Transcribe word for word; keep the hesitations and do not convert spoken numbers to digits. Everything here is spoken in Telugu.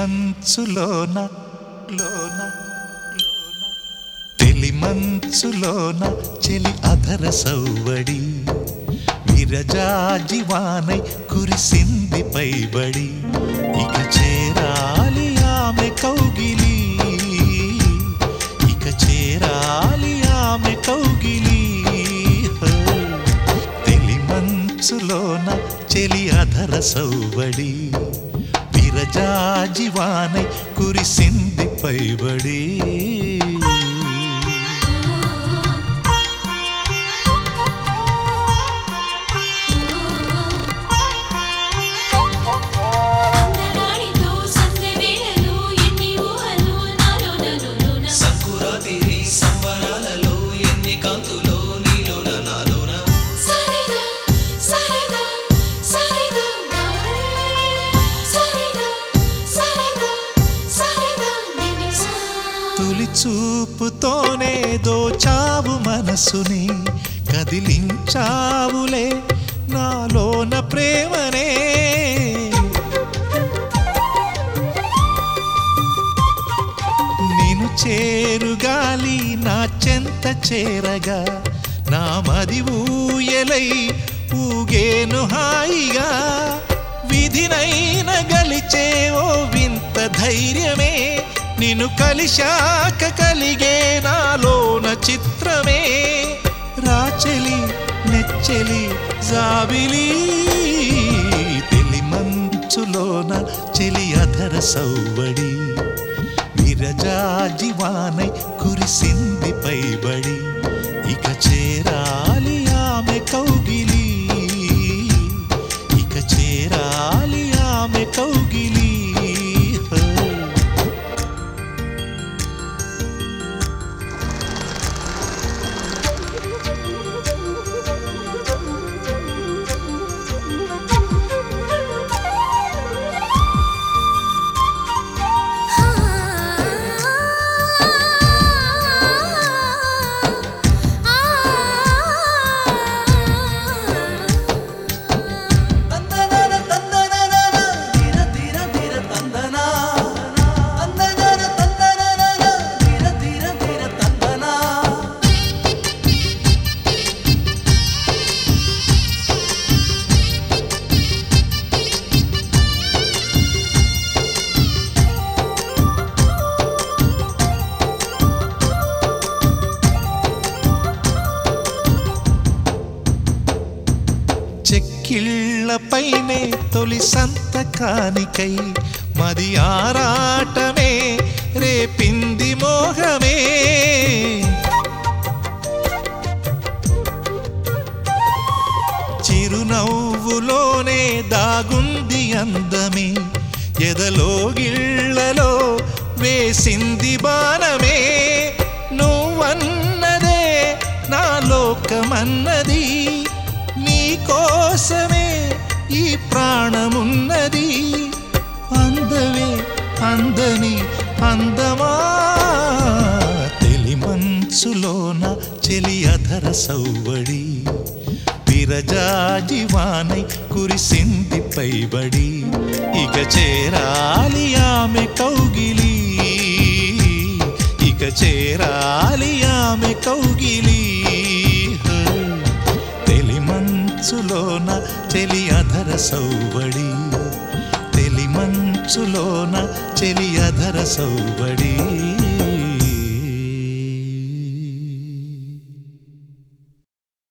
మంచులోన లోన తెలి మంచులోన చెలి అధర సౌవడి విరజాజివానై కురిసింది పైబడి ఇక చేరాలి ఆమె కౌగిలి ఇక చేరాలి ఆమె కౌగిలి తెలి మంచులోన చెలి అధర సౌవడి విరజాజివానై కురిసింది పైబడి తొలి చూపుతోనే దోచావు మనసుని కదిలించావులే నాలోన ప్రేమనే నిన్ను చేరుగాలి నా చెంత చేరగా నా మది ఊయలై ఊగేను హాయిగా విధినైన గలిచే ఓ వింత ధైర్యమే నిన్ను కలిశాక కలిగే నాలోన చిత్రమే రాచెలి నెచ్చెలి జాబిలి తెలి మంచులోన చెలి అధర సౌవడి విరజాజివానై కురిసింది పైబడి ఇక చేరాలి ఆమె కౌగిలి ఇక చేరాలి ఆమె కౌగిలి చెక్కిళ్ళపైనే తొలి సంతకానికై మది ఆరాటమే రేపింది మోహమే చిరునవ్వులోనే దాగుంది అందమే ఎదలో గిళ్ళలో వేసింది బాణమే నువ్వన్నదే నా లోకమన్నది కోసమే ఈ ప్రాణమున్నది అందవే అందని అందమా తెలి మంచులోన చెలి అధర సౌవడి విరజాజివానై కురిసింది పైబడి ఇక చేరాలి ఆమె కౌగిలి ఇక చేరాలి ఆమె కౌగిలి మంచులోన చెలి అధర సౌవడి తెలి మంచులోన చెలి అధర సౌవడి